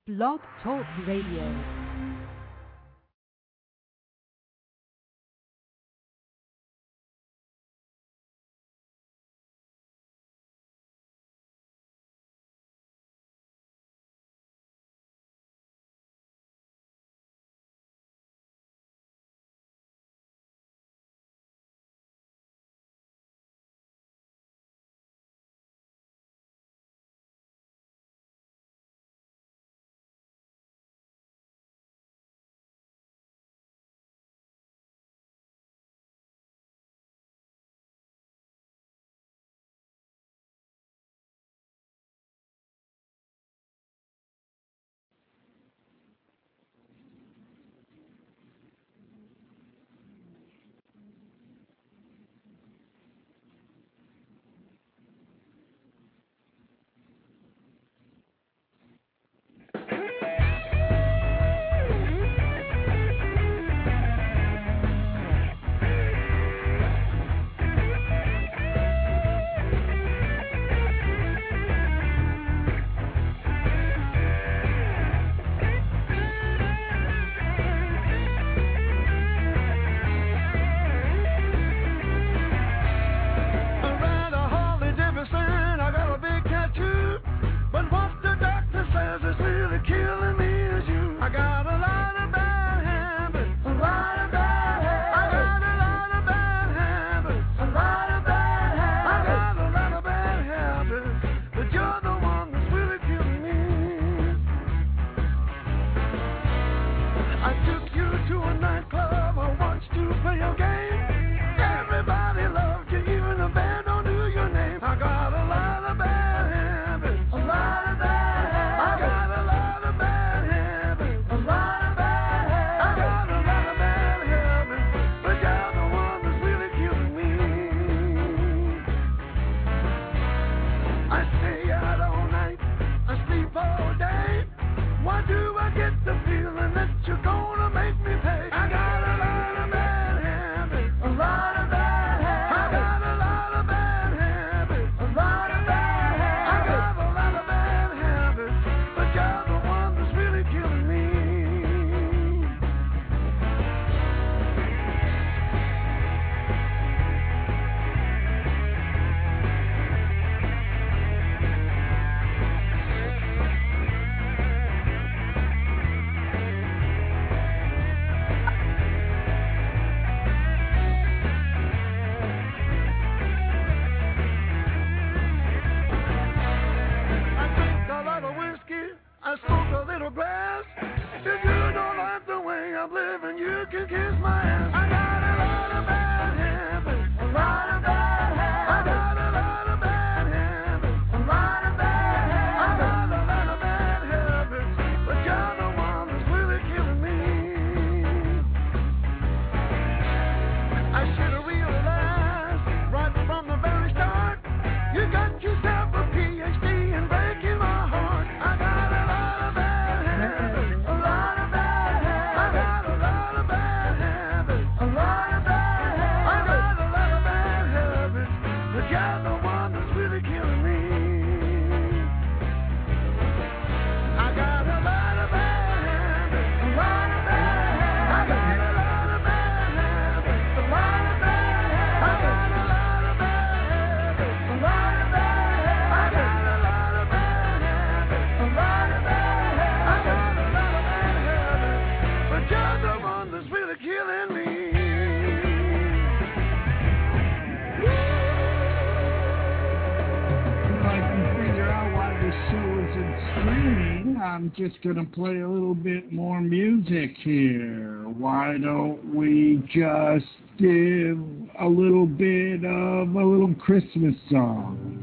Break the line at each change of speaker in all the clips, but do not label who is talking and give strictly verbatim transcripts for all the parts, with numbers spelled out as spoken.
Blog Talk Radio.
Just gonna play a little bit more music here. Why don't we just give a little bit of a little Christmas song?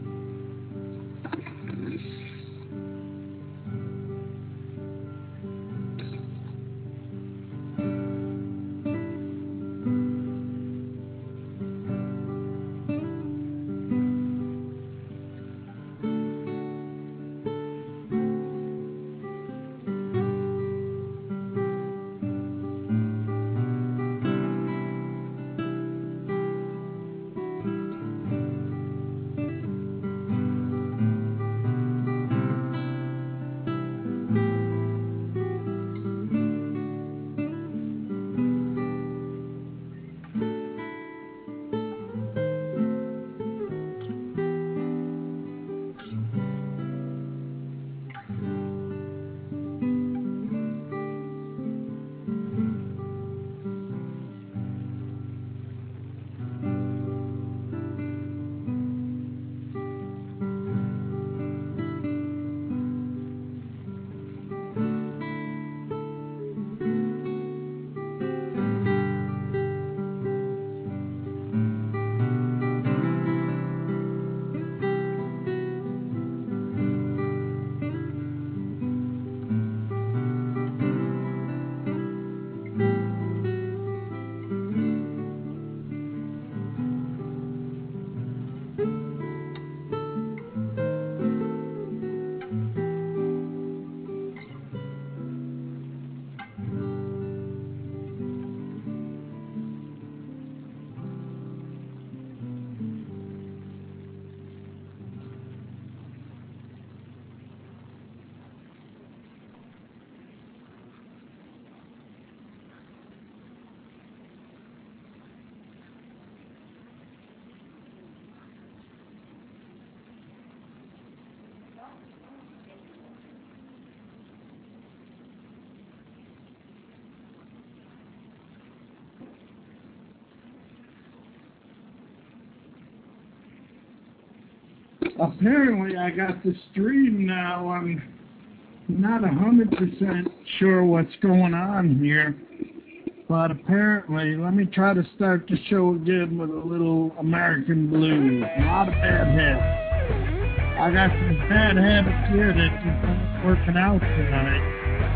Apparently, I got the stream now. I'm not a hundred percent sure what's going on here, but apparently, let me try to start the show again with a little American blues. A lot of bad habits. I got some bad habits here that just aren't working out tonight.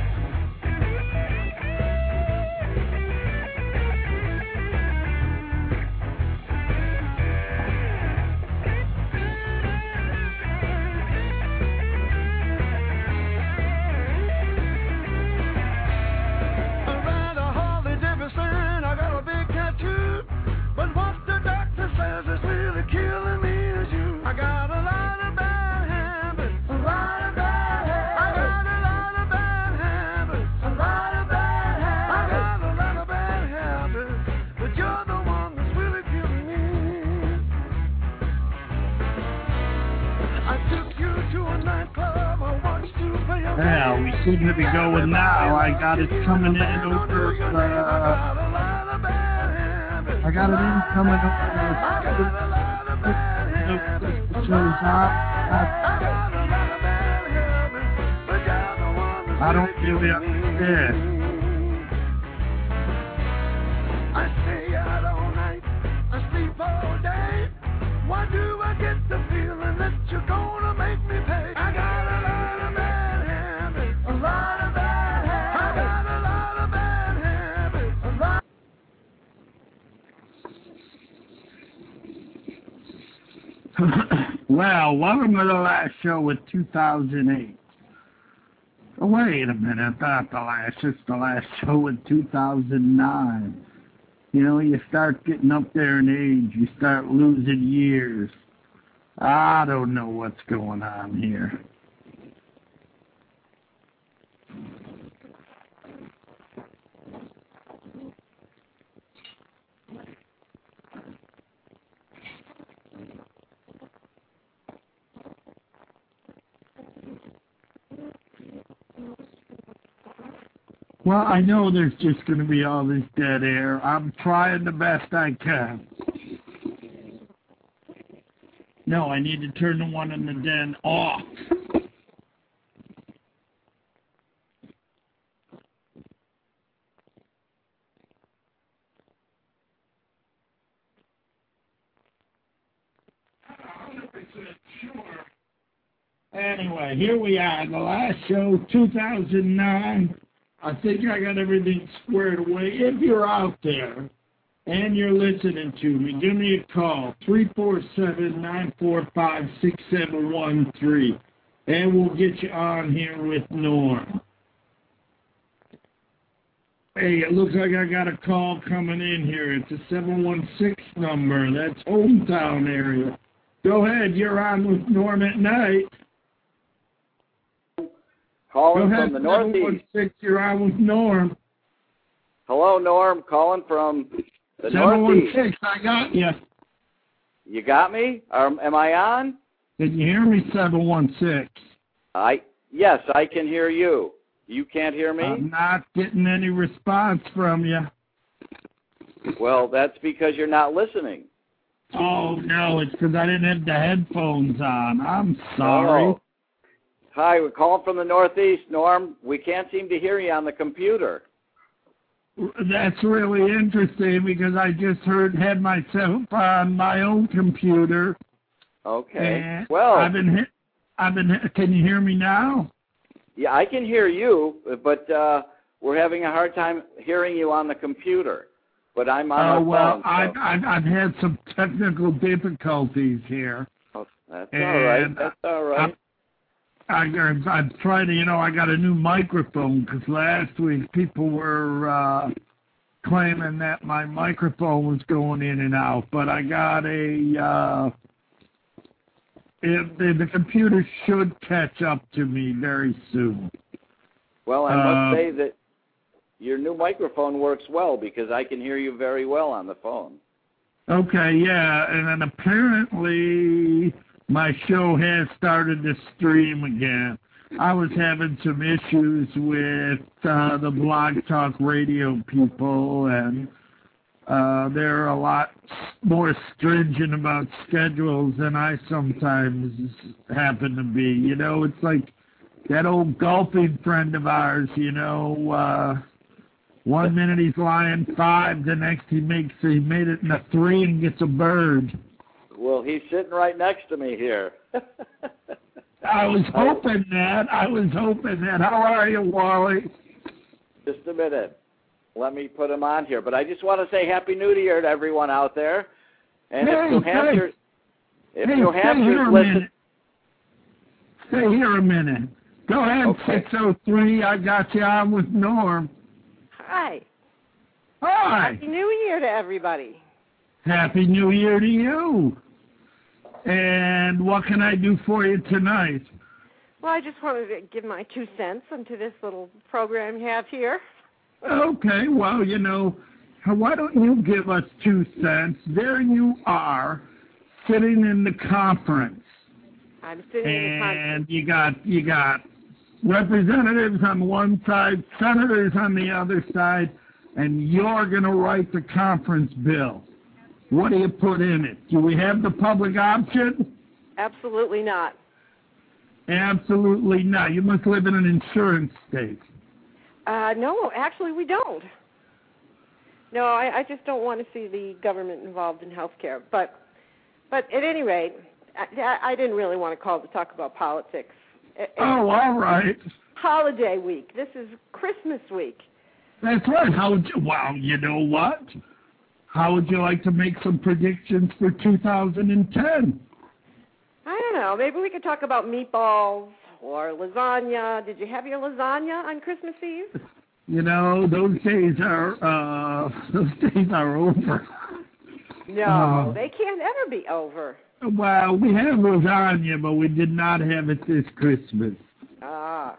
Yeah, we seem to be going now. I got it coming in over, uh, I got it in coming over, the show's on. I don't really understand. I stay out all night, I sleep all day. Why do I get the feeling that you're gonna make me pay? I got a lot of bad habits, a lot of bad habits. I got a lot of bad habits, a lot. Well, welcome to the last show with two thousand eight. Oh, wait a minute, not the last, it's the last show with two thousand nine. You know, you start getting up there in age, you start losing years. I don't know what's going on here. Well, I know there's just going to be all this dead air. I'm trying the best I can. No, I need to turn the one in the den off. Anyway, here we are, the last show, two thousand nine. I think I got everything squared away. If you're out there and you're listening to me, give me a call, three four seven, nine four five, six seven one three, and we'll get you on here with Norm. Hey, it looks like I got a call coming in here. It's a seven one six number. That's hometown area. Go ahead, you're on with Norm at night.
Calling from the Northeast.
seven one six, you're on with Norm.
Hello, Norm. Calling from the
seven one six,
Northeast.
I got you.
You got me? Um, am I on?
Can you hear me, seven one six?
I yes, I can hear you. You can't hear me?
I'm not getting any response from you.
Well, that's because you're not listening.
Oh, no, it's because I didn't have the headphones on. I'm sorry.
Oh. Hi, we're calling from the Northeast, Norm. We can't seem to hear you on the computer.
That's really interesting because I just heard had myself on my own computer.
Okay.
And
well,
I've been hit. I've been. Can you hear me now?
Yeah, I can hear you, but uh, we're having a hard time hearing you on the computer. But I'm on
Oh
the
well,
phone. So.
I've, I've I've had some technical difficulties here.
Oh, that's
and
all right. That's all right.
I'm, I, I'm trying to, you know, I got a new microphone because last week people were uh, claiming that my microphone was going in and out, but I got a, uh, it, the, the computer should catch up to me very soon.
Well, I
uh,
must say that your new microphone works well because I can hear you very well on the phone.
Okay, yeah, and then apparently my show has started to stream again. I was having some issues with uh, the Blog Talk Radio people, and Uh, they're a lot more stringent about schedules than I sometimes happen to be. You know, it's like that old golfing friend of ours, you know, uh, one minute he's lying five, the next he makes he made it in a three and gets a bird.
Well, he's sitting right next to me here.
I was hoping that. I was hoping that. How are you, Wally?
Just a minute. Let me put him on here. But I just want to say Happy New Year to everyone out there. And
hey,
if New Hampshire,
hey,
if
hey,
New Hampshire's listen,
stay here a minute. Go ahead,
okay.
six oh three. I got you on with Norm.
Hi.
Hi.
Happy New Year to everybody.
Happy New Year to you. And what can I do for you tonight?
Well, I just wanted to give my two cents into this little program you have here.
Okay, well, you know, why don't you give us two cents? There you are, sitting in the conference.
I'm sitting in the conference.
And you got you got representatives on one side, senators on the other side, and you're going to write the conference bill. What do you put in it? Do we have the public option?
Absolutely not.
Absolutely not. You must live in an insurance state.
Uh, no, actually we don't. No, I, I just don't want to see the government involved in health care. But, but at any rate, I, I didn't really want to call to talk about politics. It,
oh, all right.
Holiday week. This is Christmas week.
That's right. How would you, well, you know what? How would you like to make some predictions for two thousand ten?
I don't know. Maybe we could talk about meatballs or lasagna. Did you have your lasagna on Christmas Eve?
You know, those days are uh, those days are over.
No,
uh,
they can't ever be over.
Well, we have lasagna, but we did not have it this Christmas.
Ah.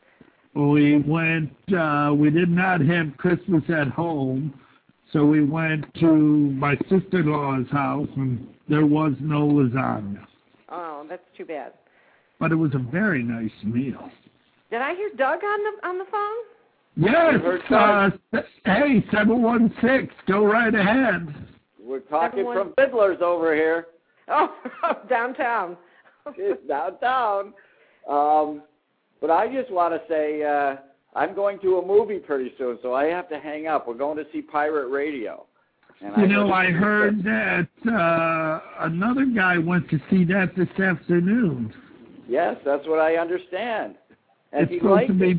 We went. Uh, we did not have Christmas at home, so we went to my sister-in-law's house, and there was no lasagna.
Oh, that's too bad.
But it was a very nice meal.
Did I hear Doug on the on the phone?
Yes. Uh, hey, seven one six, go right ahead.
We're talking from Fiddlers over here.
Oh, downtown.
It's downtown. Um, but I just want to say uh, I'm going to a movie pretty soon, so I have to hang up. We're going to see Pirate Radio. And
you
I
know,
heard
I heard that uh, another guy went to see that this afternoon.
Yes, that's what I understand. And
it's
he
supposed
liked
to be.
it.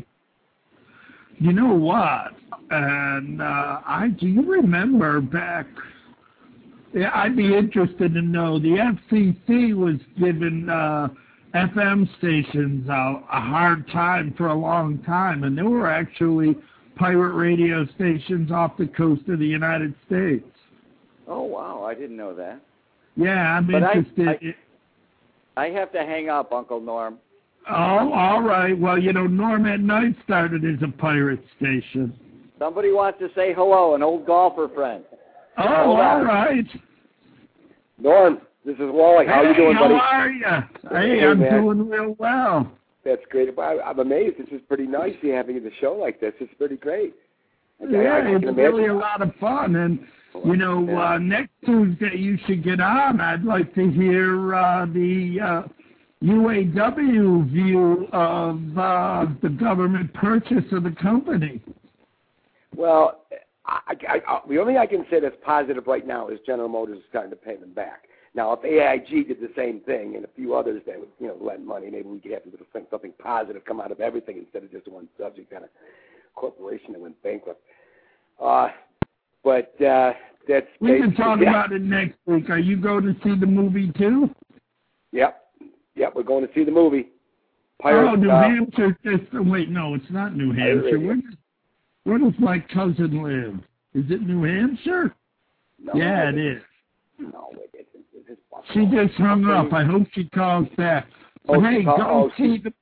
You know what? And uh, I do you remember back? Yeah, I'd be interested to know. The F C C was giving uh, F M stations a, a hard time for a long time, and there were actually pirate radio stations off the coast of the United States.
Oh, wow. I didn't know that.
Yeah, I'm
but
interested.
I, I, I have to hang up, Uncle Norm.
Oh, all right. Well, you know, Norm at Night started as a pirate station.
Somebody wants to say hello, an old golfer friend.
Oh, Hold all on. right.
Norm, this is Wally. How
hey,
are you doing, buddy?
How are you? Hey,
hey
I'm
man.
doing real well.
That's great. I, I'm amazed. This is pretty nice, you having the show like this. It's pretty great.
Okay, yeah, it's really a lot of fun. And, you know,
yeah.
uh, next Tuesday you should get on. I'd like to hear uh, the uh, U A W view of uh, the government purchase of the company.
Well, I, I, I, the only thing I can say that's positive right now is General Motors is starting to pay them back. Now, if A I G did the same thing and a few others that would, you know, lend money, maybe we could have something positive come out of everything instead of just one subject on a corporation that went bankrupt. Uh, but uh, that's
we can talk
yeah.
about it next week. Are you going to see the movie too?
Yep, yep. We're going to see the movie. Pirates,
oh, New
uh,
Hampshire. Just, wait, no, it's not New Hampshire. Where does, where does my cousin live? Is it New Hampshire?
No,
yeah,
it
is.
No, it isn't. It's
she just hung up. I hope she calls back. But
oh,
hey,
call,
go
oh,
see the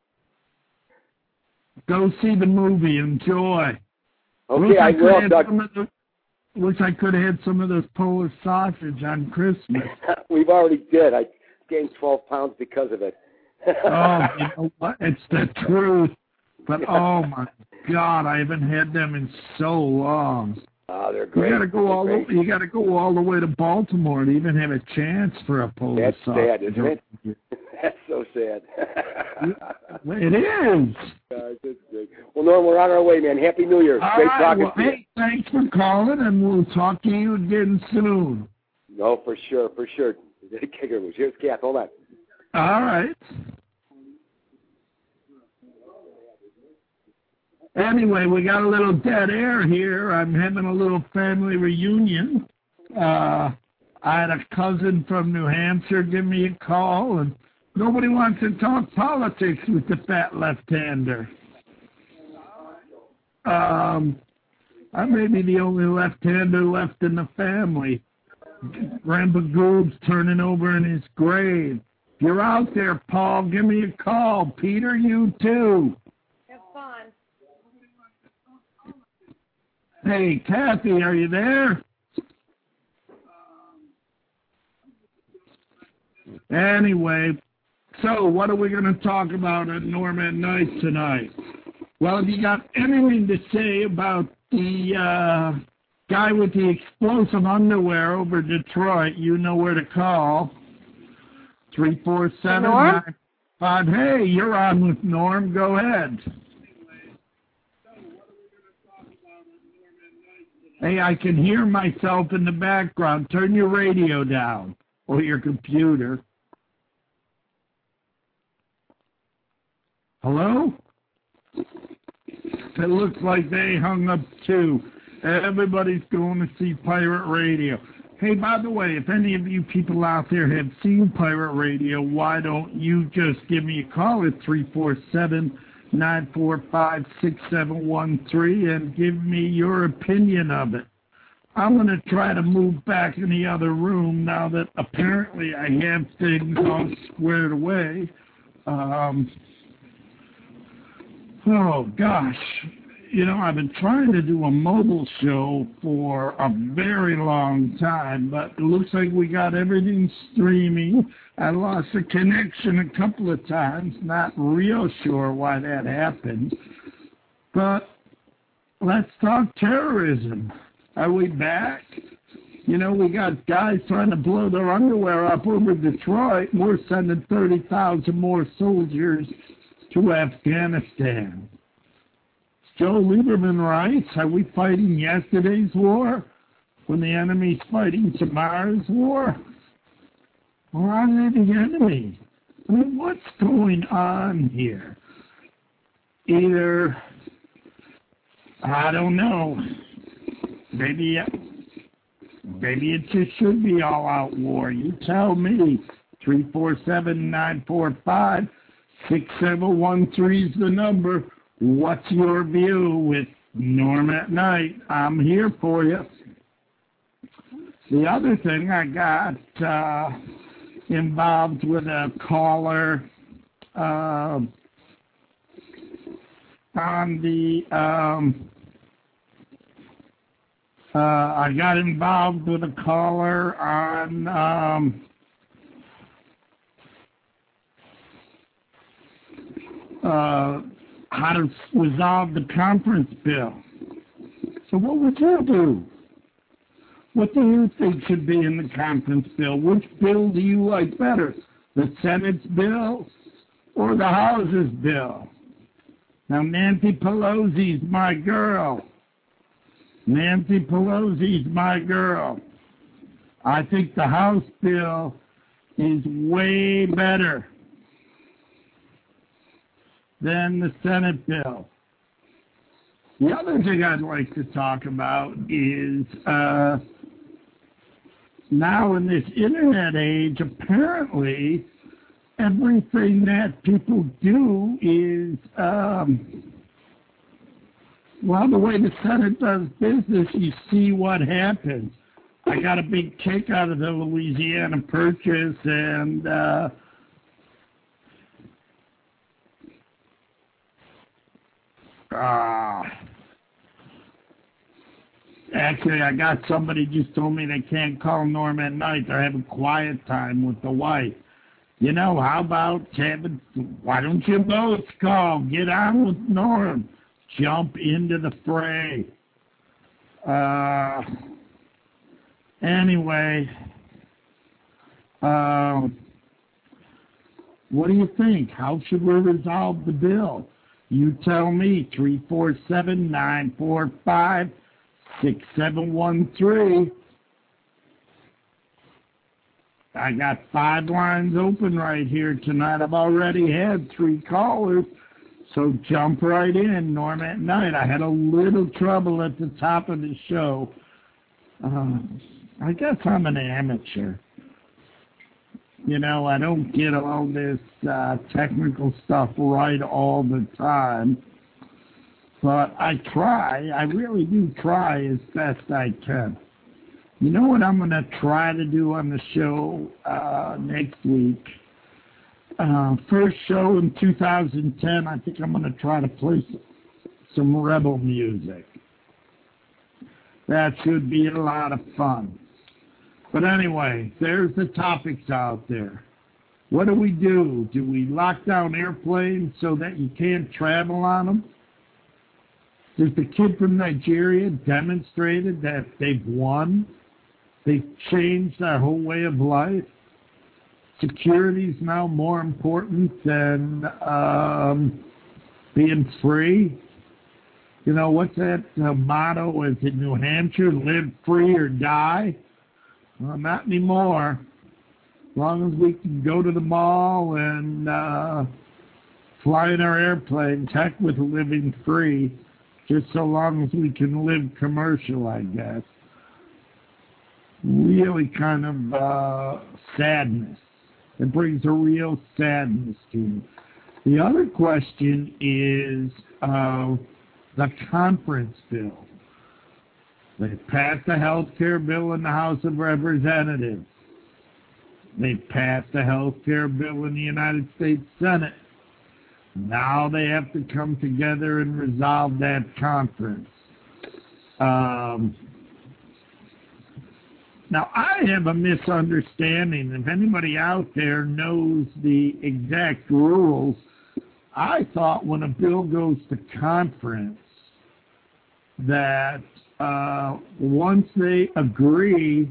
go see the movie. Enjoy.
Okay, I, I will, Doug.
The, wish I could have had some of those Polish sausage on Christmas.
We've already did. I gained twelve pounds because of it.
Oh, you know what? It's the truth. But, oh, my God, I haven't had them in so long.
Oh, they're great.
You got to go
they're
all
great.
the, you got to go all the way to Baltimore to even have a chance for a Polish
That's
sausage.
sad, isn't it? That's so sad.
It is.
Gosh, that's great. Well, Norm, we're on our way, man. Happy New Year.
All
Great
right,
talking
well,
to you.
hey, thanks for calling, and we'll talk to you again soon.
No, for sure, for sure. Here's Kath. Hold on.
All right. Anyway, we got a little dead air here. I'm having a little family reunion. Uh, I had a cousin from New Hampshire give me a call, and nobody wants to talk politics with the fat left-hander. Um, I may be the only left-hander left in the family. Grandpa Goob's turning over in his grave. If you're out there, Paul, give me a call. Peter, you too.
Have fun.
Hey, Kathy, are you there? Anyway, so what are we going to talk about at Norm at Night tonight? Well, if you got anything to say about the uh, guy with the explosive underwear over Detroit, you know where to call. three four seven nine five. Hey, you're on with Norm. Go ahead. Hey, I can hear myself in the background. Turn your radio down or your computer. Hello? It looks like they hung up too. Everybody's going to see Pirate Radio. Hey, by the way, if any of you people out there have seen Pirate Radio, why don't you just give me a call at three four seven, nine four five, six seven one three and give me your opinion of it. I'm going to try to move back in the other room now that apparently I have things all squared away. Um, oh, gosh. You know, I've been trying to do a mobile show for a very long time, but it looks like we got everything streaming. I lost a connection a couple of times. Not real sure why that happened. But let's talk terrorism. Are we back? You know, we got guys trying to blow their underwear up over Detroit, and we're sending thirty thousand more soldiers to Afghanistan. Joe Lieberman writes, are we fighting yesterday's war when the enemy's fighting tomorrow's war? Or are they the enemy? I mean, what's going on here? Either, I don't know, maybe, maybe it just should be all-out war. You tell me. three four seven, nine four five, six seven one three is the number. What's your view with Norm at Night? I'm here for you. The other thing, I got uh, involved with a caller uh, on the, um, uh, I got involved with a caller on, um, uh, how to resolve the conference bill. So what would you do? What do you think should be in the conference bill? Which bill do you like better? The Senate's bill or the House's bill? Now, Nancy Pelosi's my girl. Nancy Pelosi's my girl. I think the House bill is way better than the Senate bill. The other thing I'd like to talk about is uh, now in this internet age, apparently everything that people do is, um, well, the way the Senate does business, you see what happens. I got a big kick out of the Louisiana Purchase, and uh, Uh, actually, I got somebody just told me they can't call Norm at night. They're having quiet time with the wife. You know, how about having, why don't you both call? Get on with Norm. Jump into the fray. Uh, anyway, uh, what do you think? How should we resolve the bill? You tell me. three four seven, nine four five, six seven one three. I got five lines open right here tonight. I've already had three callers, so jump right in. Norm at Night. I had a little trouble at the top of the show. Uh, I guess I'm an amateur. You know, I don't get all this uh, technical stuff right all the time, but I try. I really do try as best I can. You know what I'm going to try to do on the show uh, next week? Uh, first show in two thousand ten, I think I'm going to try to play some rebel music. That should be a lot of fun. But anyway, there's the topics out there. What do we do? Do we lock down airplanes so that you can't travel on them? There's the kid from Nigeria demonstrated that they've won. They've changed our whole way of life. Security is now more important than um, being free. You know, what's that uh, motto? Is it New Hampshire, live free or die? Well, not anymore. As long as we can go to the mall and uh, fly in our airplanes, heck with living free, just so long as we can live commercial, I guess. Really kind of uh, sadness. It brings a real sadness to me. The other question is uh, the conference bill. They passed a health care bill in the House of Representatives. They passed a health care bill in the United States Senate. Now they have to come together and resolve that conference. Um, now, I have a misunderstanding. If anybody out there knows the exact rules, I thought when a bill goes to conference that uh, once they agree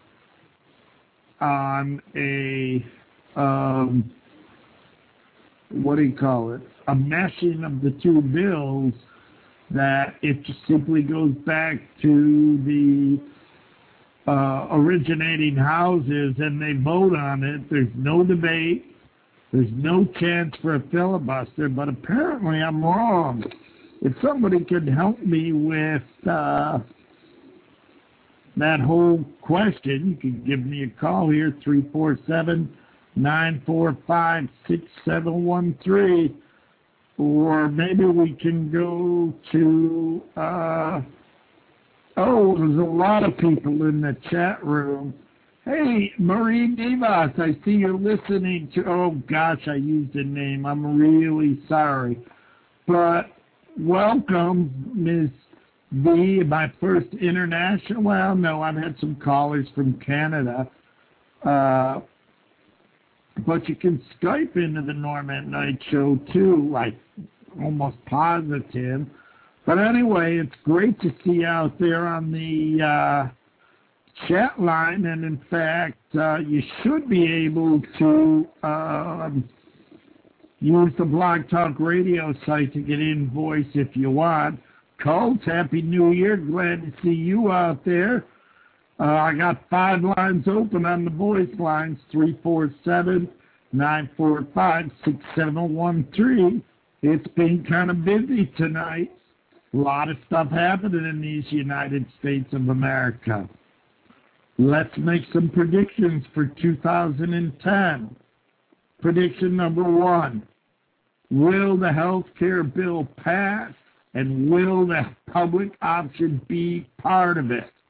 on a, um, what do you call it, a meshing of the two bills, that it just simply goes back to the uh, originating houses and they vote on it. There's no debate. There's no chance for a filibuster, but apparently I'm wrong. If somebody could help me with uh, that whole question, you can give me a call here, three four seven, nine four five, six seven one three, or maybe we can go to, uh, oh, there's a lot of people in the chat room. Hey, Marie Devas, I see you're listening to, oh gosh, I used a name. I'm really sorry. But welcome, Miz V, my first international, well, no, I've had some callers from Canada. Uh, but you can Skype into the Norm at Night show too, like almost positive. But anyway, it's great to see you out there on the uh, chat line, and in fact, uh, you should be able to um, use the Blog Talk Radio site to get in voice if you want. Colts, Happy New Year. Glad to see you out there. Uh, I got five lines open on the voice lines, three four seven, nine four five, six seven one three. It's been kind of busy tonight. A lot of stuff happening in these United States of America. Let's make some predictions for two thousand ten. Prediction number one. Will the health care bill pass, and will the public option be part of it?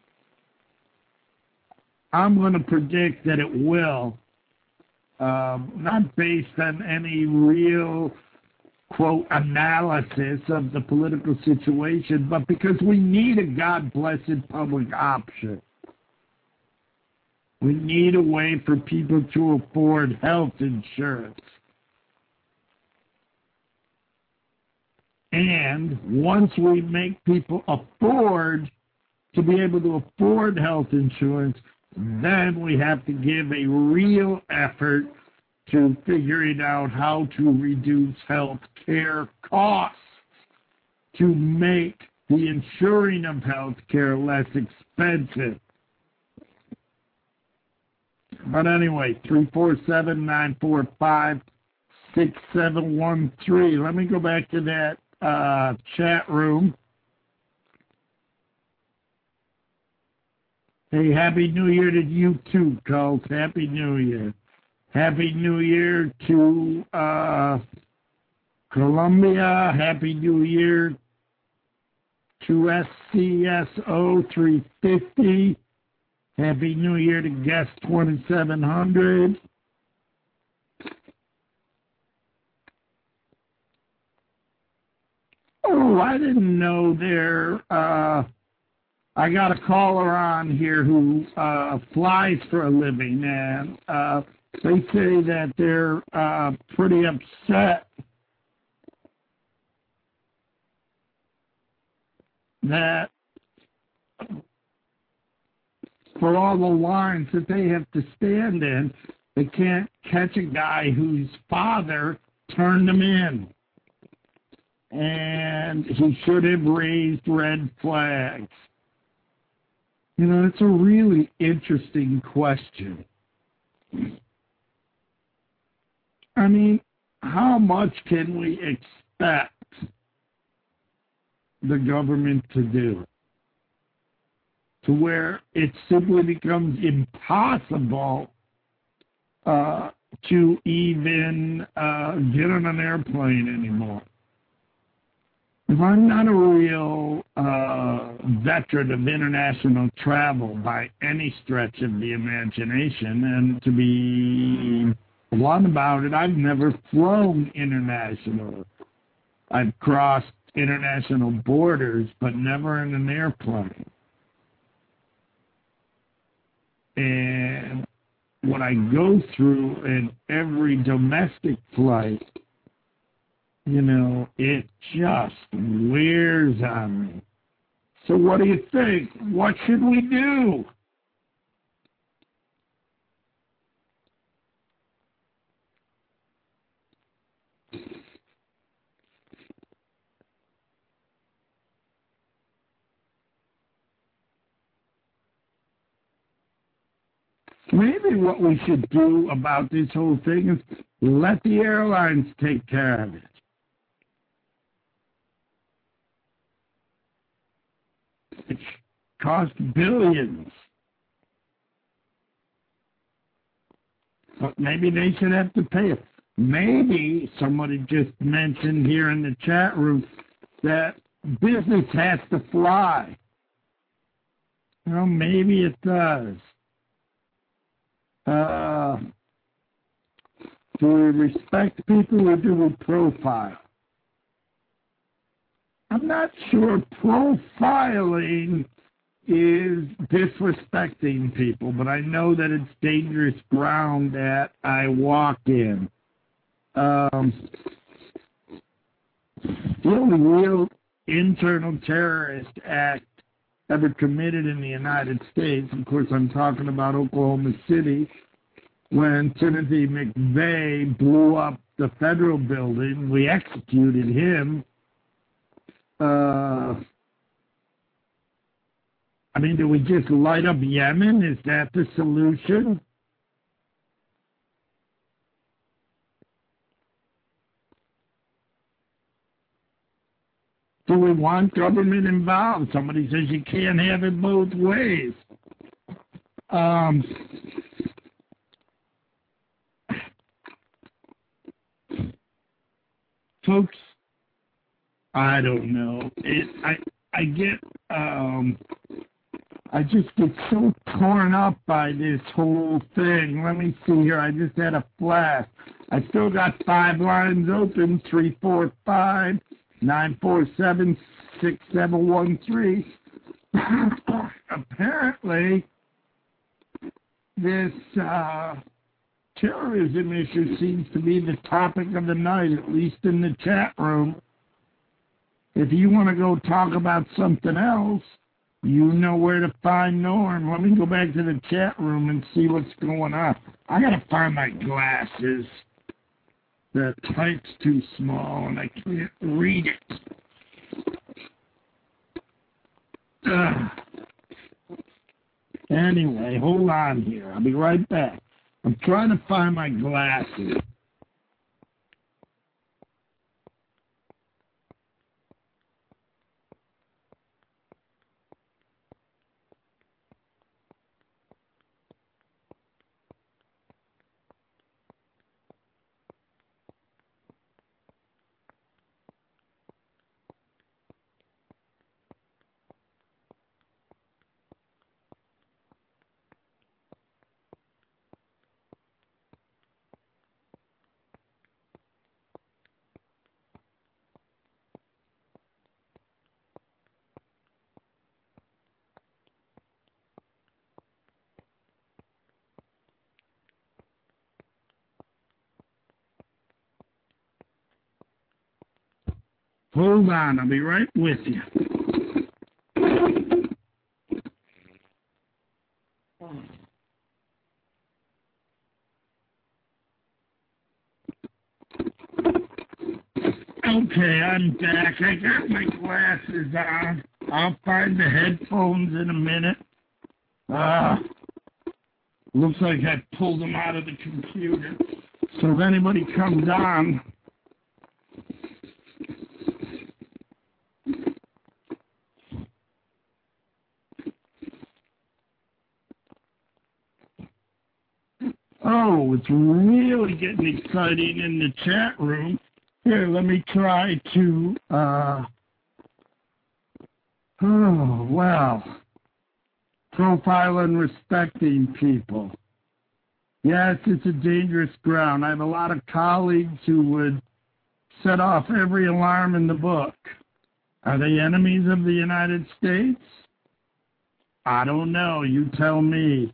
I'm going to predict that it will, um, not based on any real, quote, analysis of the political situation, but because we need a God-blessed public option. We need a way for people to afford health insurance. And once we make people afford to be able to afford health insurance, then we have to give a real effort to figuring out how to reduce health care costs to make the insuring of health care less expensive. But anyway, three four seven, nine four five, six seven one three. Let me go back to that uh, chat room. Hey, Happy New Year to you too, Colt. Happy New Year. Happy New Year to uh, Columbia. Happy New Year to S C S O three fifty. Happy New Year to Guest twenty-seven hundred. Oh, I didn't know there. Uh, I got a caller on here who uh, flies for a living, and uh, they say that they're uh, pretty upset that for all the lines that they have to stand in, they can't catch a guy whose father turned them in. And he should have raised red flags. You know, it's a really interesting question. I mean, how much can we expect the government to do to where it simply becomes impossible uh, to even uh, get on an airplane anymore? If I'm not a real uh, veteran of international travel by any stretch of the imagination, and to be blunt about it, I've never flown international. I've crossed international borders, but never in an airplane. And what I go through in every domestic flight, you know, it just wears on me. So what do you think? What should we do? Maybe what we should do about this whole thing is let the airlines take care of it. It cost billions. But maybe they should have to pay it. Maybe somebody just mentioned here in the chat room that business has to fly. Well, maybe it does. Uh, do we respect people or do we profile? I'm not sure profiling is disrespecting people, but I know that it's dangerous ground that I walk in. Um, the only real internal terrorist act ever committed in the United States, of course I'm talking about Oklahoma City, when Timothy McVeigh blew up the federal building. We executed him. Uh, I mean, do we just light up Yemen? Is that the solution? Do we want government involved? Somebody says you can't have it both ways. Um, folks, I don't know. It, I I get um, I just get so torn up by this whole thing. Let me see here. I just had a flash. I still got five lines open. Three, four, five, nine, four, seven, six, seven, one, three. Apparently, this uh, terrorism issue seems to be the topic of the night, at least in the chat room. If you want to go talk about something else, You know where to find Norm. Let me go back to the chat room and see what's going on. I gotta find my glasses. The type's too small and I can't read it. Ugh. Anyway, hold on here. I'll be right back. I'm trying to find my glasses. Hold on, I'll be right with you. Okay, I'm back. I got my glasses on. I'll find the headphones in a minute. Ah, uh, looks like I pulled them out of the computer. So if anybody comes on, oh, it's really getting exciting in the chat room. Here, let me try to, uh, oh, wow. Profile and respecting people. Yes, it's a dangerous ground. I have a lot of colleagues who would set off every alarm in the book. Are they enemies of the United States? I don't know. You tell me.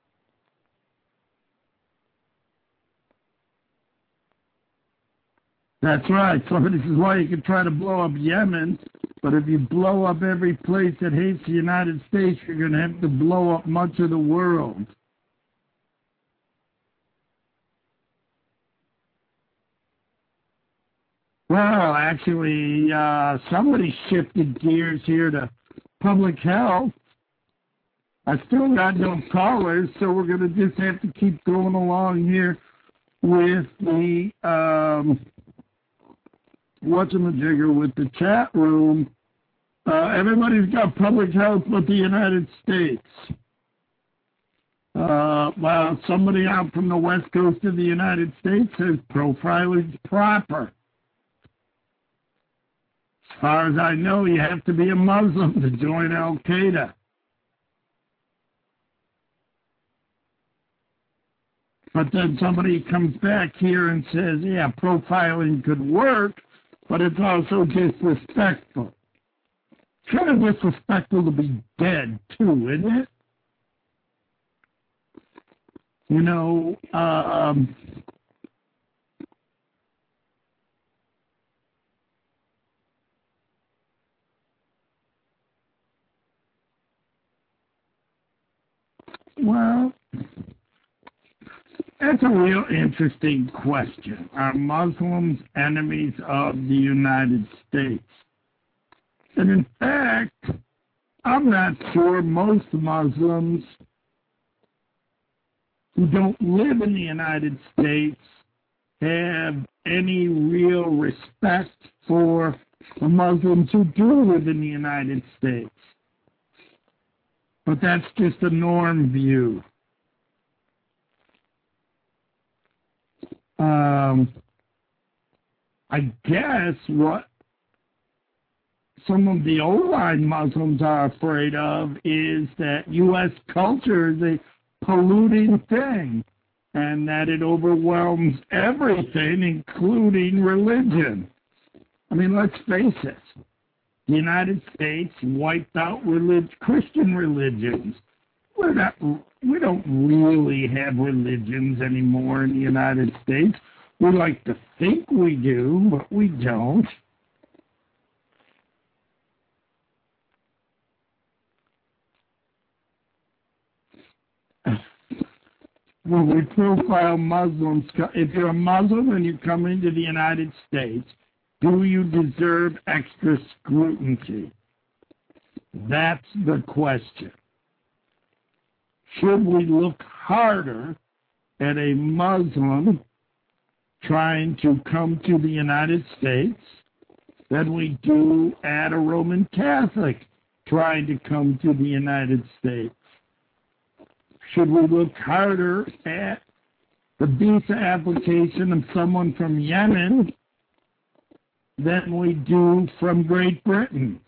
That's right. So this is why you can try to blow up Yemen, but if you blow up every place that hates the United States, you're going to have to blow up much of the world. Well, actually, uh, somebody shifted gears here to public health. I still got no callers, so we're going to just have to keep going along here with the... Um, whatchamajigger with the chat room. Uh, everybody's got public health but the United States. Uh, well, somebody out from the west coast of the United States says profiling's proper. As far as I know, you have to be a Muslim to join Al-Qaeda. But then somebody comes back here and says, yeah, profiling could work, but it's also disrespectful. It's kind of disrespectful to be dead, too, isn't it? You know, um, well, that's a real interesting question. Are Muslims enemies of the United States? And in fact, I'm not sure most Muslims who don't live in the United States have any real respect for the Muslims who do live in the United States. But that's just a norm view. Um, I guess what some of the old-line Muslims are afraid of is that U S culture is a polluting thing and that it overwhelms everything, including religion. I mean, let's face it. The United States wiped out relig- Christian religions. We're not, we don't really have religions anymore in the United States. We like to think we do, but we don't. when we profile Muslims, if you're a Muslim and you come into the United States, do you deserve extra scrutiny? That's the question. Should we look harder at a Muslim trying to come to the United States than we do at a Roman Catholic trying to come to the United States? Should we look harder at the visa application of someone from Yemen than we do from Great Britain?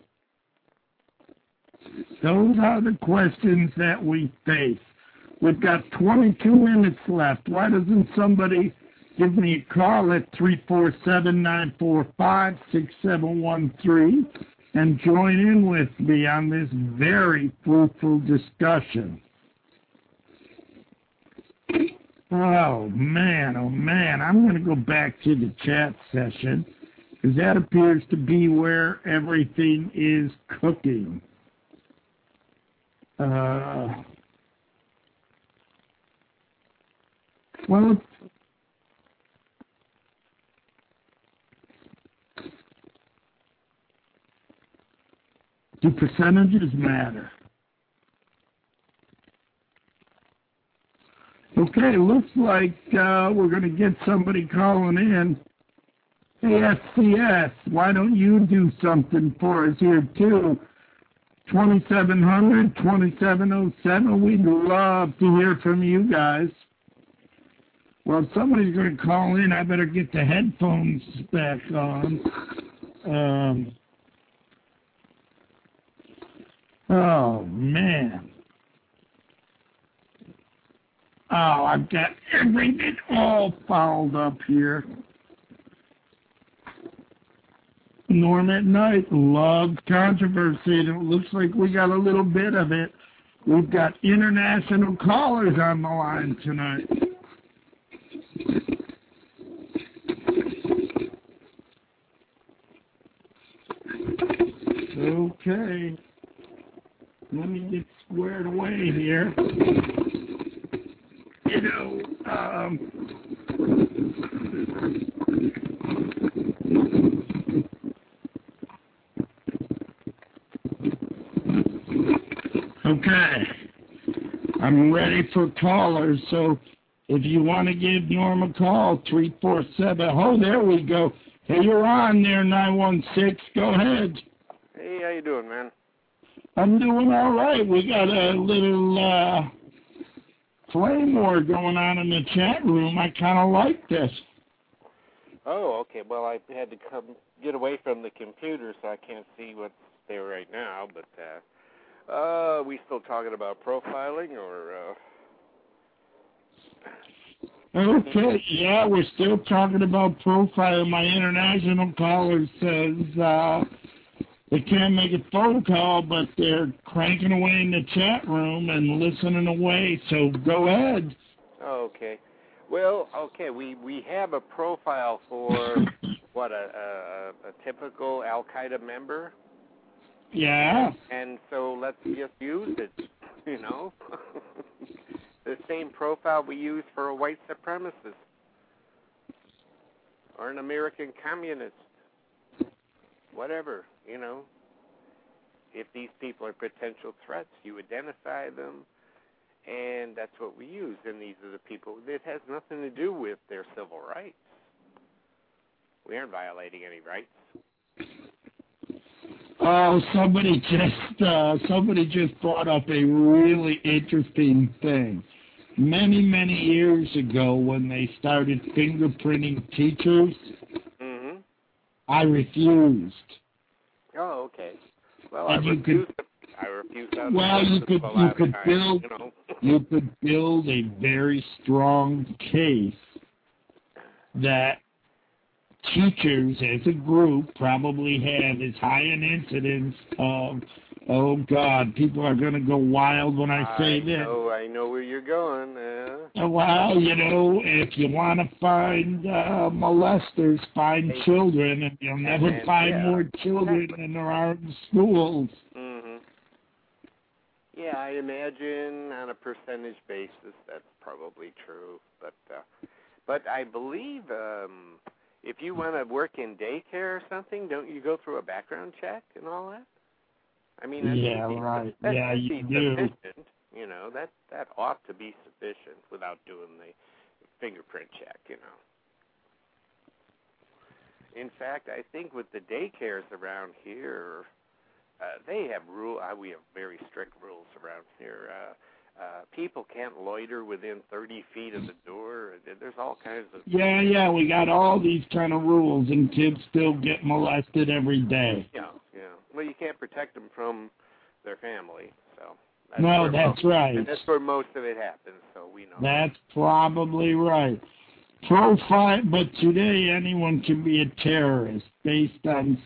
Those are the questions that we face. We've got twenty-two minutes left. Why doesn't somebody give me a call at three four seven, nine four five, six seven one three and join in with me on this very fruitful discussion? Oh, man, oh, man. I'm going to go back to the chat session because that appears to be where everything is cooking. Uh, well, do percentages matter? Okay, looks like uh, we're going to get somebody calling in. Hey, S C S, why don't you do something for us here, too? twenty-seven hundred, twenty-seven oh seven, we'd love to hear from you guys. Well, if somebody's going to call in, I better get the headphones back on. Um, oh, man. Oh, I've got everything all fouled up here. Norm at Night loves controversy, and it looks like we got a little bit of it. We've got international callers on the line tonight. Okay. Let me get squared away here. You know, um, okay, I'm ready for callers, so if you want to give Norm a call, three four seven, oh, there we go. Hey, you're on there, nine one six, go ahead.
Hey, how you doing, man?
I'm doing all right. We got a little, uh, flame war going on in the chat room. I kind of like this.
Oh, okay. Well, I had to come get away from the computer, so I can't see what's there right now. But uh, uh, are we still talking about profiling, or? Uh...
Okay, yeah, we're still talking about profiling. My international caller says uh, they can't make a phone call, but they're cranking away in the chat room and listening away, so go ahead.
Okay. Well, okay, we, we have a profile for, what, a, a, a typical Al-Qaeda member?
Yeah.
And so let's just use it, you know? The same profile we use for a white supremacist or an American communist. Whatever, you know. If these people are potential threats, you identify them, and that's what we use. And these are the people. It has nothing to do with their civil rights. We aren't violating any rights.
Oh, somebody just uh, somebody just brought up a really interesting thing. Many, many years ago, when they started fingerprinting teachers,
mm-hmm.
I refused.
Oh, okay. Well,
and
I
you
refuse.
could,
I refuse.
Well, you could you could
time,
build
you know?
you could build a very strong case that teachers as a group probably have as high an incidence of, oh God, people are going to go wild when I say
I
this.
Know, I know where you're going. Uh.
Well, you know, if you want to find uh, molesters, find hey. children, and you'll never
and,
find
yeah.
more children
exactly.
than there are in schools.
Mm-hmm. Yeah, I imagine on a percentage basis that's probably true, but uh, but I believe um, if you want to work in daycare or something, don't you go through a background check and all that? I mean, that
yeah,
should be,
right.
that
yeah,
should
you
be
do.
sufficient. You know, that that ought to be sufficient without doing the fingerprint check. You know. In fact, I think with the daycares around here. Uh, they have rule. Uh, we have very strict rules around here. Uh, uh, people can't loiter within thirty feet of the door. There's all kinds of.
Yeah, yeah, we got all these kind of rules, and kids still get molested every day.
Yeah, yeah. Well, you can't protect them from their family, so. That's
No, that's
most,
right.
And that's where most of it happens, so we know.
That's probably right. Profile, but today anyone can be a terrorist based on.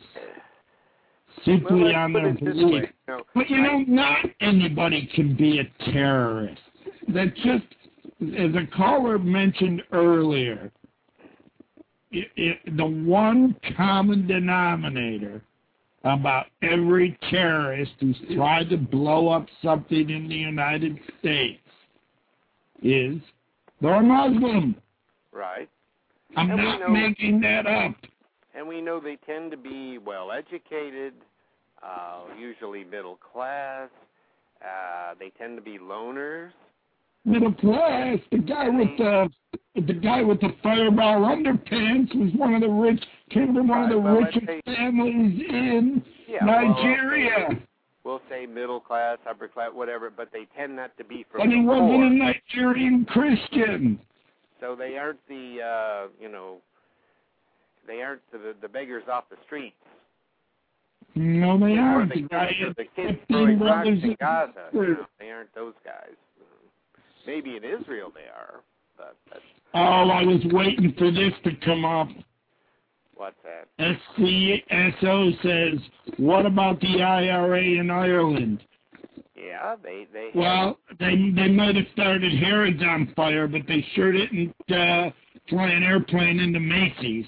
Simply
well,
on their belief.
You know,
but, you know, not anybody can be a terrorist. That just, as a caller mentioned earlier, it, it, the one common denominator about every terrorist who's tried to blow up something in the United States is they're Muslim.
Right.
I'm
and
not
know,
making that up.
And we know they tend to be well-educated, uh, usually middle class. Uh, they tend to be loners.
Middle class. The guy
and
with
they,
the the guy with the fireball underpants was one of the rich, came from one of the
well,
richest
say,
families in
yeah,
Nigeria.
Well, we'll say middle class, upper class, whatever, but they tend not to be from
and
the
he wasn't
poor.
a Nigerian Christian.
So they aren't the, uh, you know, they aren't the, the beggars off the streets.
No, they aren't.
The,
the, guy
kids, the kids
fifteen
throwing rocks
brothers
in Gaza. You know,
sisters.
they aren't those guys. Maybe in Israel they are, but that's...
Oh, I was waiting for this to come up.
What's that?
S C S O says, what about the I R A in Ireland?
Yeah, they... they
well, they they might have started Harrods on fire, but they sure didn't uh, fly an airplane into Macy's.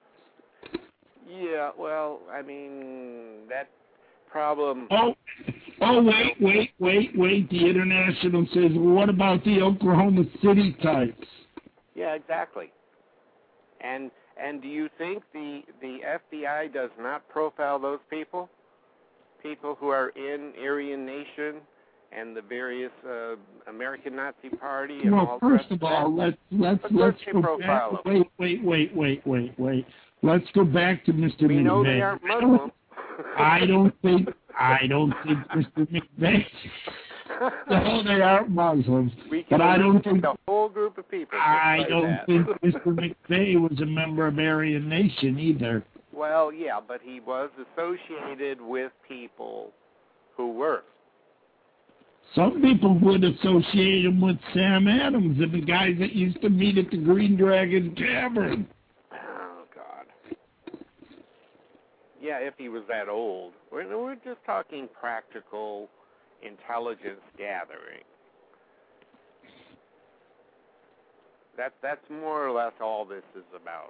Yeah, well, I mean, that problem...
Oh, oh, wait, wait, wait, wait. The International says, well, what about the Oklahoma City types?
Yeah, exactly. And and do you think the, the F B I does not profile those people? People who are in Aryan Nation and the various uh, American Nazi Party and
well,
all
first
that?
of all, let's let's
but
let's
they
go
profile
back.
them.
Wait, wait, wait, wait, wait, wait. Let's go back to Mister
We
McVeigh.
know they aren't Muslim.
I don't think I don't think Mister McVeigh. No, they aren't Muslims.
We can
but I don't think
the whole group of people.
I
like
don't
that.
think Mister McVeigh was a member of Aryan Nation either.
Well, yeah, but he was associated with people who were.
Some people would associate him with Sam Adams and the guys that used to meet at the Green Dragon Tavern.
Oh, God. Yeah, if he was that old. We're, we're just talking practical intelligence gathering. That, that's more or less all this is about.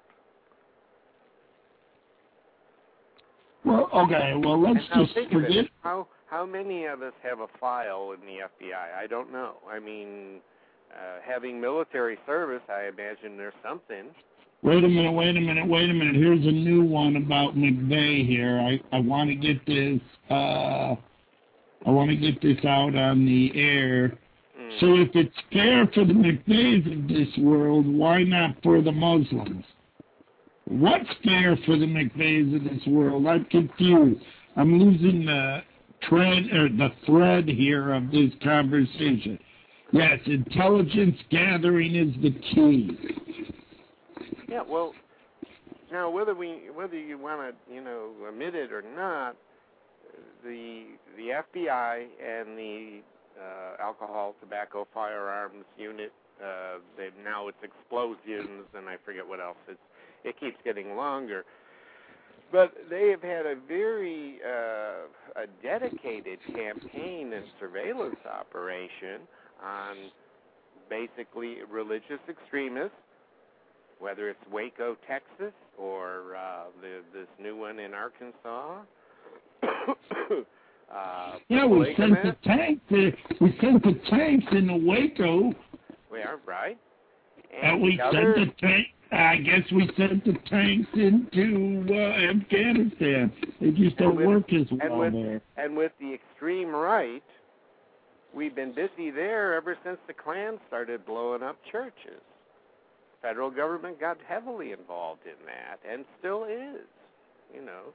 Well, okay, well, let's
and
just
think
forget.
Of it. How, how many of us have a file in the F B I? I don't know. I mean, uh, having military service, I imagine there's something.
Wait a minute, wait a minute, wait a minute. Here's a new one about McVeigh here. I, I want to get this uh, I want to get this out on the air.
Mm.
So if it's fair for the McVeighs of this world, why not for the Muslims? What's fair for the McVeighs of this world? I'm confused. I'm losing the thread or the thread here of this conversation. Yes, intelligence gathering is the key.
Yeah, well, now whether we whether you want to you know admit it or not, the the F B I and the uh, alcohol, tobacco, firearms unit, uh, they now it's explosions and I forget what else. It's it keeps getting longer, but they have had a very uh, a dedicated campaign and surveillance operation on basically religious extremists. Whether it's Waco, Texas, or uh, the, this new one in Arkansas, Uh,
yeah, we sent the tanks. We sent the tanks in the Waco.
We are right.
And, and we
other,
sent the tank. I guess we sent the tanks into uh, Afghanistan. They just don't
with,
work as well
with,
there.
And with the extreme right, we've been busy there ever since the Klan started blowing up churches. Federal government got heavily involved in that, and still is, you know.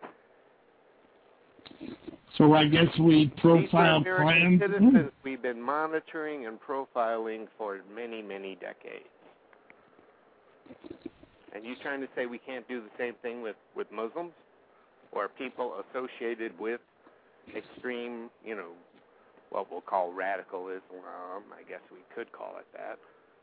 So I guess we profile
American
Klan
citizens we've been monitoring and profiling for many, many decades. And you trying to say we can't do the same thing with, with Muslims or people associated with extreme, you know, what we'll call radical Islam? I guess we could call it that.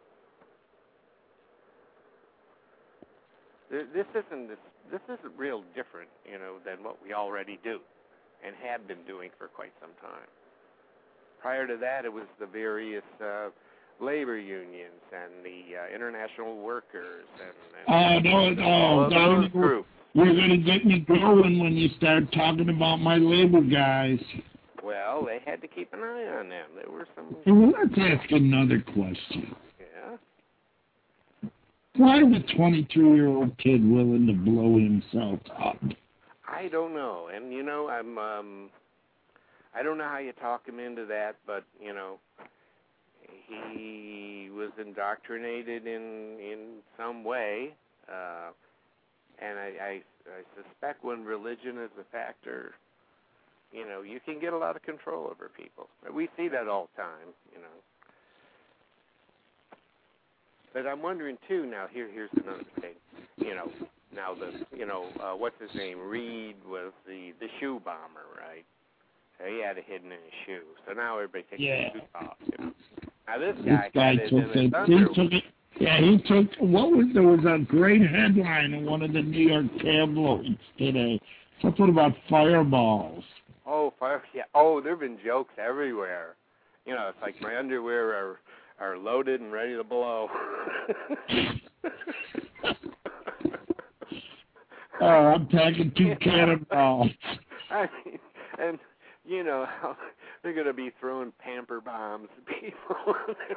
This isn't this, this isn't real different, you know, than what we already do and have been doing for quite some time. Prior to that, it was the various uh, labor unions and the uh, international workers and, and
uh, no,
all
no,
those groups.
You're going to get me going when you start talking about my labor guys.
Well, they had to keep an eye on them. There were some.
Well, let's ask another question.
Yeah.
Why is a twenty-two-year-old kid willing to blow himself up?
I don't know, and you know, I'm. Um, I don't know how you talk him into that, but you know, he was indoctrinated in in some way, uh, and I, I I suspect when religion is a factor, you know, you can get a lot of control over people. We see that all the time, you know. But I'm wondering too. Now, here, here's another thing. You know, now the, you know, uh, what's his name? Reed was the the shoe bomber, right? So he had it hidden in his shoe. So now everybody takes
yeah.
his shoes off. You know. Now this guy,
this guy
had it
took
in his
it.
underwear.
He took it. Yeah, he took. What was there was a great headline in one of the New York tabloids today. Something about fireballs.
Oh, fire! Yeah. Oh, there've been jokes everywhere. You know, it's like my underwear are. are loaded and ready to blow.
Oh, I'm packing two cannonballs.
I mean, and you know how they're going to be throwing pamper bombs at people.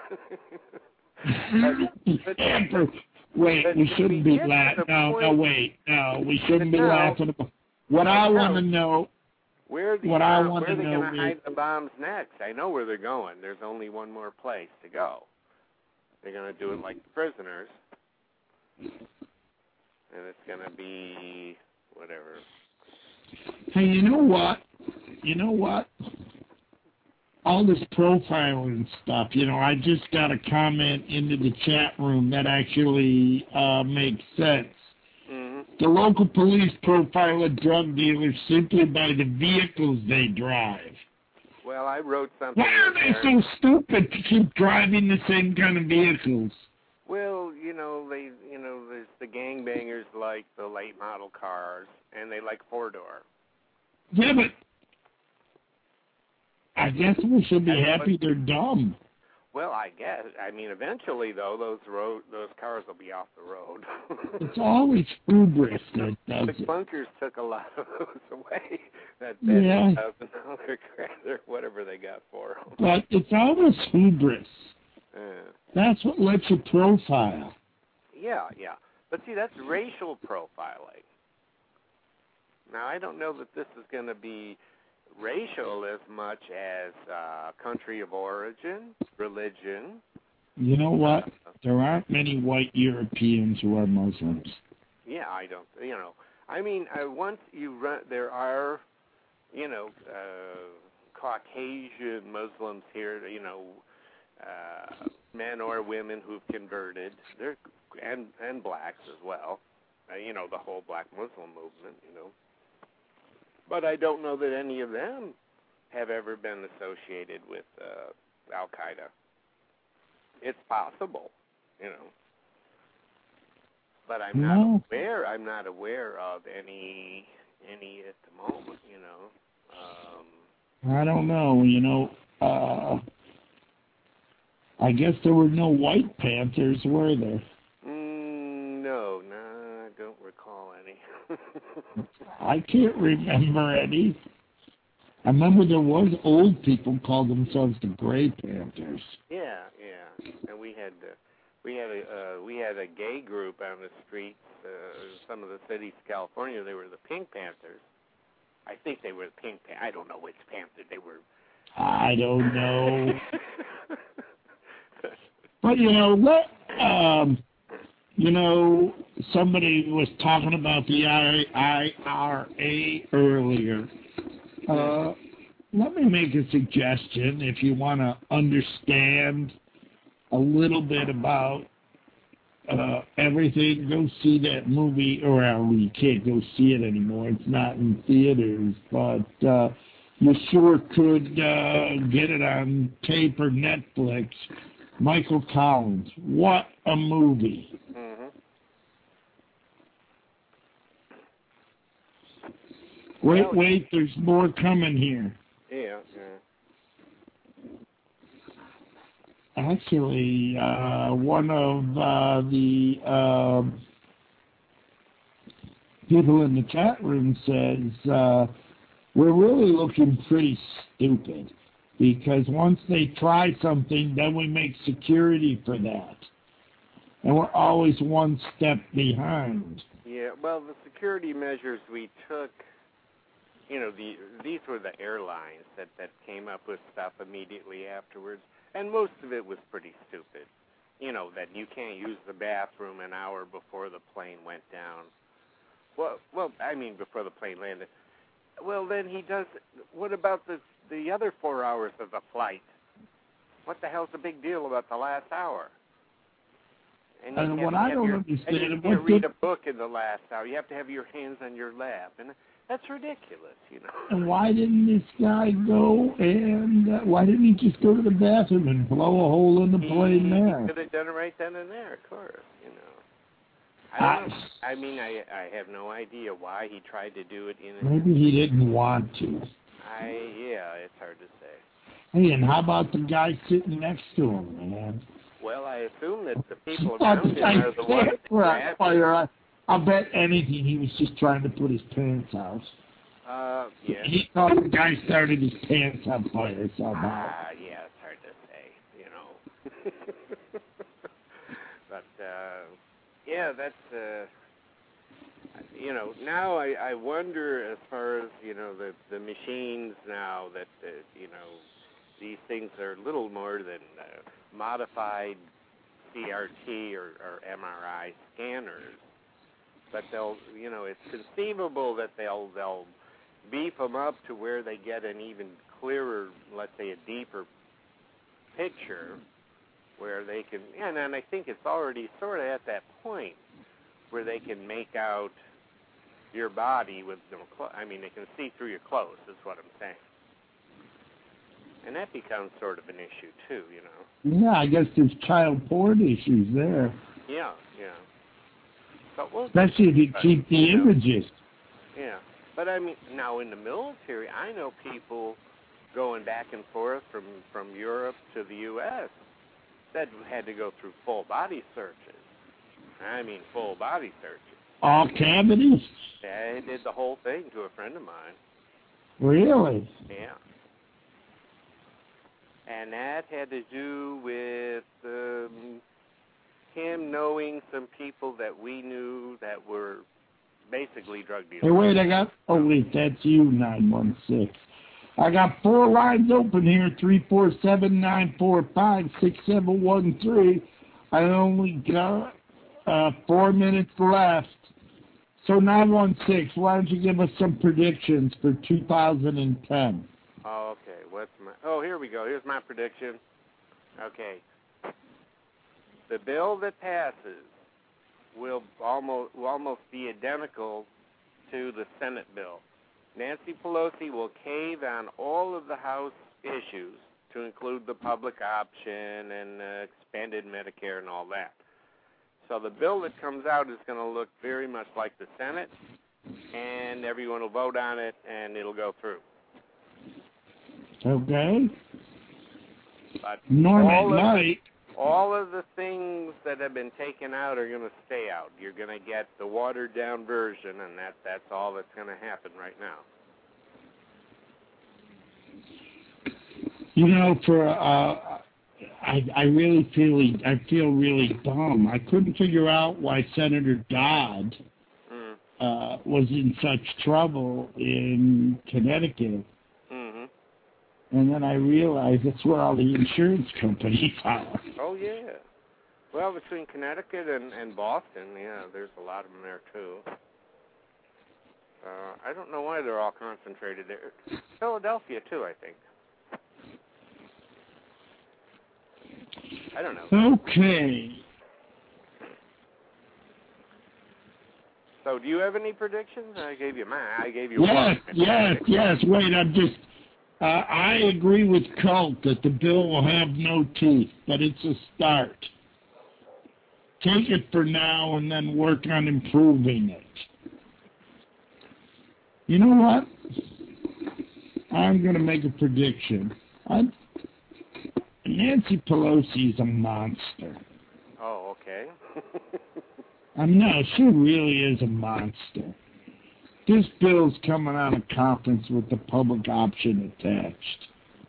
but, but,
Pamper. Wait,
but
we shouldn't be laughing. No, no, wait, no, we shouldn't be
now,
laughing about. What I want to know.
Where the,
what I
uh,
want
where
to
are they
know
going to hide
is,
the bombs next? I know where they're going. There's only one more place to go. They're going to do it like the prisoners, and it's going to be whatever.
Hey, you know what? You know what? All this profiling stuff, you know, I just got a comment into the chat room that actually uh, makes sense.
Mm-hmm.
The local police profile a drug dealer simply by the vehicles they drive.
Well, I wrote something.
Why are they so stupid to keep driving the same kind of vehicles?
Well, you know, they, you know, there's the gangbangers like the late model cars, and they like four-door.
Yeah, but I guess we should be happy they're dumb.
Well, I guess. I mean, eventually, though, those road, those cars will be off the road.
It's always hubris that does
the
it.
bunkers took a lot of those away. That
yeah.
thousand dollar credit, whatever they got for them.
But it's always hubris.
Yeah.
That's what lets you profile.
Yeah, yeah. But see, that's racial profiling. Now, I don't know that this is going to be racial as much as uh, country of origin, religion.
You know what? There aren't many white Europeans who are Muslims.
Yeah, I don't. You know, I mean, uh, once you run, there are, you know, uh, Caucasian Muslims here. You know, uh, men or women who've converted. They're and and blacks as well. Uh, you know, the whole Black Muslim movement. You know. But I don't know that any of them have ever been associated with uh, Al Qaeda. It's possible, you know. But I'm not
no.
aware. I'm not aware of any any at the moment, you know. Um,
I don't know. You know, uh, I guess there were no white Panthers, were there?
mm, no, no, I don't recall any.
I can't remember any. I remember there was old people called themselves the Gray Panthers.
Yeah, yeah, and we had uh, we had a uh, we had a gay group on the streets. Uh, some of the cities of California, they were the Pink Panthers. I think they were the Pink Pan. I don't know which Panther they were.
I don't know. But you know, let um, you know, somebody was talking about the I R A earlier. Uh, let me make a suggestion. If you want to understand a little bit about uh, everything, go see that movie. Or well, you can't go see it anymore. It's not in theaters, but uh, you sure could uh, get it on tape or Netflix. Michael Collins. What a movie.
Mm-hmm.
Wait,
Well,
wait, there's more coming here.
Yeah, yeah.
Actually, uh, one of uh, the uh, people in the chat room says, uh, we're really looking pretty stupid because once they try something, then we make security for that. And we're always one step behind.
Yeah, well, the security measures we took, you know, the these were the airlines that, that came up with stuff immediately afterwards, and most of it was pretty stupid. You know, that you can't use the bathroom an hour before the plane went down. Well, well, I mean before the plane landed. Well, then he does, what about the the other four hours of the flight? What the hell's the big deal about the last hour? And,
And
you
what
have,
I
have
don't
your,
understand
and you
is
can't
what
read
the-
a book in the last hour. You have to have your hands on your lap, and that's ridiculous, you know.
And why didn't this guy go and uh, why didn't he just go to the bathroom and blow a hole in the plane
he,
there?
He could have done it right then and there, of course, you know. I don't know. I mean, I I have no idea why he tried to do it in. A,
Maybe he didn't want to.
I yeah, it's hard to say.
Hey, and how about the guy sitting next to him, man?
Well, I assume that the people
I,
around him
I
are the ones that grabbed
fire. I, I'll bet anything he was just trying to put his pants out.
Uh, yeah.
He thought the guy started his pants on fire somehow.
Ah, yeah, it's hard to say, you know. But, uh, yeah, that's, uh, you know, now I, I wonder as far as, you know, the, the machines now that, uh, you know, these things are little more than uh, modified C R T or, or M R I scanners. But they'll, you know, it's conceivable that they'll they'll beef them up to where they get an even clearer, let's say, a deeper picture, where they can, and, and I think it's already sort of at that point where they can make out your body with no clothes. I mean, they can see through your clothes, is what I'm saying. And that becomes sort of an issue, too, you know.
Yeah, I guess there's child porn issues there.
Yeah, yeah. But we'll
Especially if you
but,
keep the
you know,
images.
Yeah. But, I mean, now in the military, I know people going back and forth from, from Europe to the U S that had to go through full body searches. I mean, full body searches.
All cavities?
Yeah, they did the whole thing to a friend of mine.
Really?
Yeah. And that had to do with um, him knowing some people that we knew that were basically drug dealers.
Hey, wait, I got, oh, wait, that's you, nine one six. I got four lines open here, three four seven, nine four five, six seven one three. I only got uh, four minutes left. So nine one six, why don't you give us some predictions for two thousand ten?
Oh, okay. What's my? Oh, here we go. Here's my prediction. Okay. The bill that passes will almost will almost be identical to the Senate bill. Nancy Pelosi will cave on all of the House issues, to include the public option and uh, expanded Medicare and all that. So the bill that comes out is going to look very much like the Senate, and everyone will vote on it, and it'll go through.
Okay.
But
Norm
all
at
of
night.
The, all of the things that have been taken out are going to stay out. You're going to get the watered-down version, and that, that's all that's going to happen right now.
You know, for uh, I I really feel I feel really dumb. I couldn't figure out why Senator Dodd
Mm.
uh, was in such trouble in Connecticut,
Mm-hmm.
and then I realized that's where all the insurance companies are.
Oh, yeah. Well, between Connecticut and, and Boston, yeah, there's a lot of them there, too. Uh, I don't know why they're all concentrated there. Philadelphia, too, I think. I don't know.
Okay.
So, do you have any predictions? I gave you mine. I gave you
Yes,
one.
yes, yes. Wait, I'm just. Uh, I agree with Colt that the bill will have no teeth, but it's a start. Take it for now and then work on improving it. You know what? I'm going to make a prediction. I'm, Nancy Pelosi's a monster.
Oh, okay.
I know, she really is a monster. This bill's coming out of conference with the public option attached.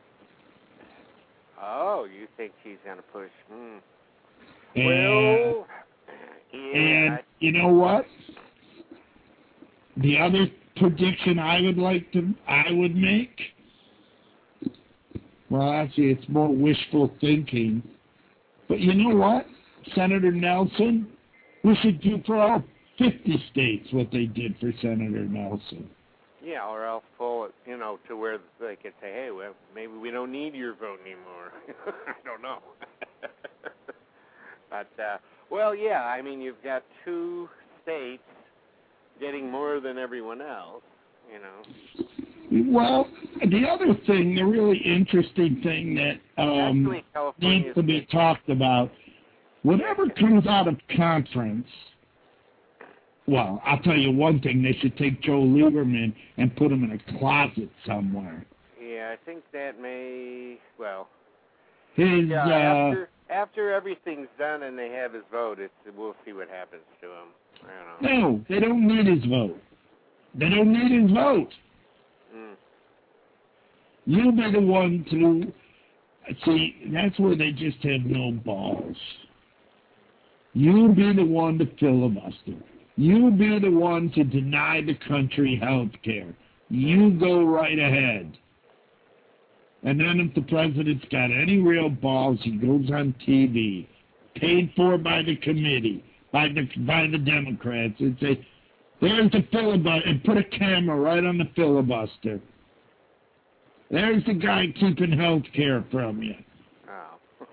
Oh, you think she's going to push? Hmm.
And,
Well, yeah.
and
I-
you know what? The other prediction I would like to, I would make, well, actually, it's more wishful thinking. But you know what, Senator Nelson? We should do for all fifty states what they did for Senator Nelson.
Yeah, or else pull it, you know, to where they could say, hey, well, maybe we don't need your vote anymore. I don't know. But, uh, well, yeah, I mean, you've got two states getting more than everyone else, you know.
Well, the other thing, the really interesting thing that um,
Actually, California
needs to be talked about, whatever comes out of conference, well, I'll tell you one thing, they should take Joe Lieberman and put him in a closet somewhere.
Yeah, I think that may, well,
His,
yeah,
uh,
after, after everything's done and they have his vote, it's, we'll see what happens to him. I don't know.
no, they don't need his vote. They don't need his vote.
Mm.
You be the one to, see, that's where they just have no balls. You be the one to filibuster. You be the one to deny the country health care. You go right ahead. And then if the president's got any real balls, he goes on T V, paid for by the committee, by the by the Democrats, and say, there's the filibuster, and put a camera right on the filibuster. There's the guy keeping health care from you.
Oh.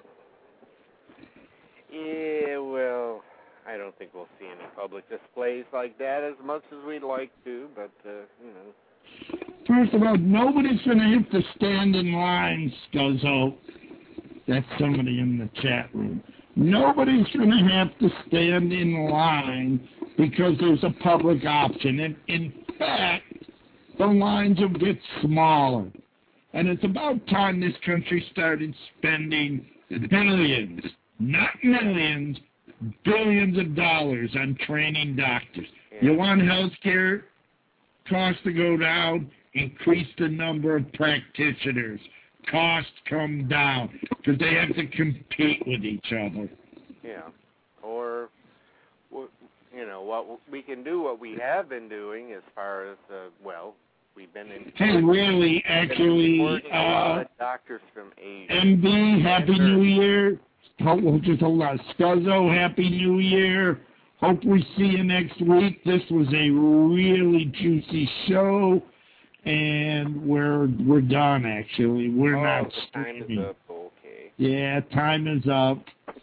Yeah, well, I don't think we'll see any public displays like that as much as we'd like to, but, uh, you know.
First of all, nobody's going to have to stand in line, Scuzzo. That's somebody in the chat room. Nobody's going to have to stand in line because there's a public option. And in fact, the lines will get smaller. And it's about time this country started spending billions, not millions, billions of dollars on training doctors.
Yeah.
You want health care costs to go down? Increase the number of practitioners. Costs come down because they have to compete with each other.
Yeah. Or, you know, what we can do what we have been doing as far as, uh, well, we've been in...
Hey, really, actually,
a lot
uh,
of doctors from Asia.
M B, Happy
Sure.
New Year. Hope, we'll just hold on. Scuzzo, Happy New Year. Hope we see you next week. This was a really juicy show, and we're we're done, actually. We're
oh,
not
the time
streaming.
is up. Okay.
Yeah, time is up.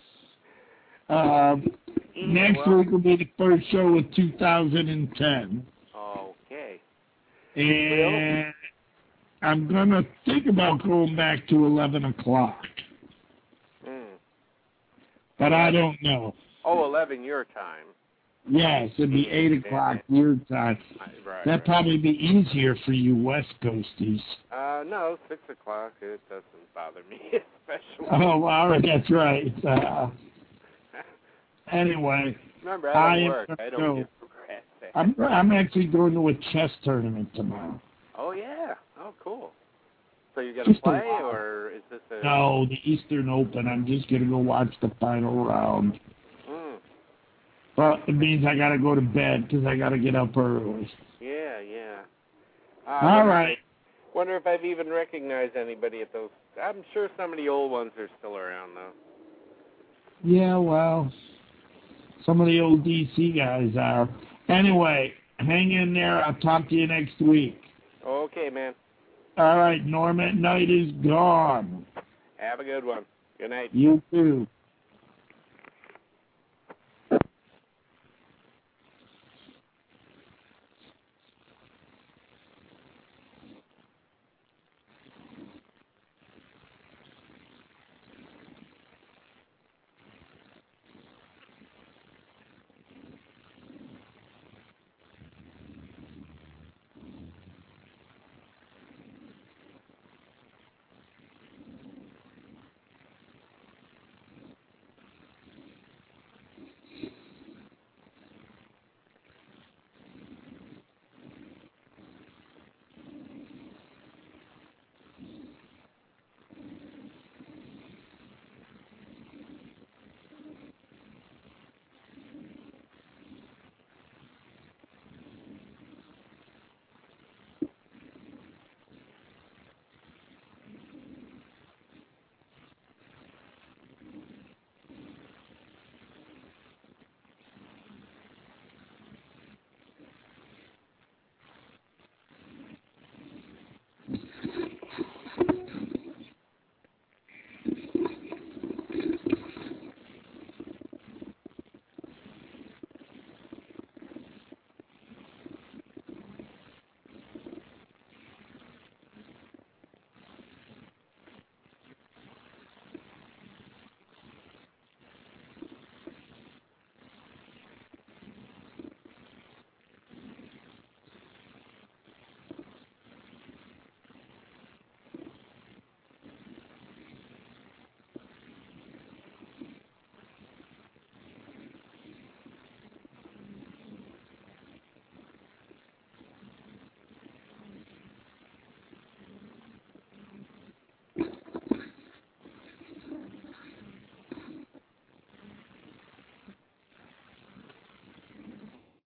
Um,
Yeah,
next
well,
week will be the first show of two thousand ten.
Okay.
And I'm going to think about going back to eleven o'clock.
Mm.
But I don't know.
Oh, eleven your time.
Yes, it'd be eight o'clock your time.
Right,
That'd
right.
probably be easier for you West Coasties.
Uh, no, six o'clock. It doesn't bother me especially.
Oh, all right, that's right. Uh, anyway,
Remember,
I
I don't
am
work.
gonna
I don't
go.
get procrastinate.
I'm I'm actually going to a chess tournament tomorrow.
Oh yeah. Oh cool. So you're going to
Just a
play,
while.
or is this a...
No, the Eastern Open. I'm just going to go watch the final round.
Mm.
Well, it means I got to go to bed because I got to get up early.
Yeah, yeah. Uh,
All
wonder,
right.
Wonder if I've even recognized anybody at those. I'm sure some of the old ones are still around, though.
Yeah, well, some of the old D C guys are. Anyway, hang in there. I'll talk to you next week.
Okay, man.
All right, Norm at Night is gone.
Have a good one. Good night.
You too.